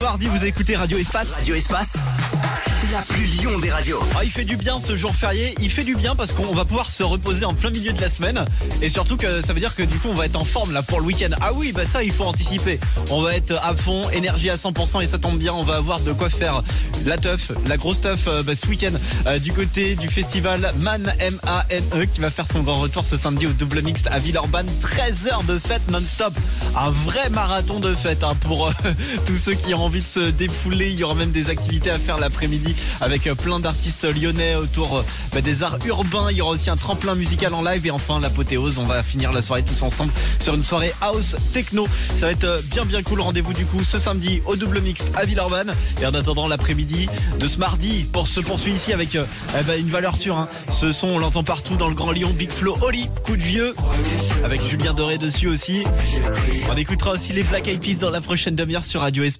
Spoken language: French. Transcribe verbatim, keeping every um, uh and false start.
Mardi, vous écoutez Radio Espace. Radio Espace, la plus Lyon des radios. Ah, il fait du bien ce jour férié. Il fait du bien parce qu'on va pouvoir se reposer en plein milieu de la semaine. Et surtout que ça veut dire que du coup on va être en forme là pour le week-end. Ah oui, bah ça il faut anticiper. On va être à fond, énergie à cent pour cent et ça tombe bien. On va avoir de quoi faire la teuf, la grosse teuf euh, bah, ce week-end euh, du côté du festival Man M A N E qui va faire son grand retour ce samedi au double mixte à Villeurbanne. treize heures de fête non-stop. Un vrai marathon de fête hein, pour euh, tous ceux qui ont envie de se défouler. Il y aura même des activités à faire l'après-midi avec euh, plein d'artistes lyonnais autour euh, bah, des arts urbains. Il y aura aussi un tremplin musical en live et enfin l'apothéose. On va finir la soirée tous ensemble sur une soirée house techno. Ça va être euh, bien bien cool. Rendez-vous du coup ce samedi au double mixte à Villeurbanne. Et en attendant l'après-midi de ce mardi, pour se poursuivre ici avec euh, eh ben, une valeur sûre. Hein. Ce son on l'entend partout dans le Grand Lyon. Big Flo, Oli, coup de vieux avec Julien Doré dessus aussi. On écoutera aussi les Black Eyed Peas dans la prochaine demi-heure sur Radio Espace.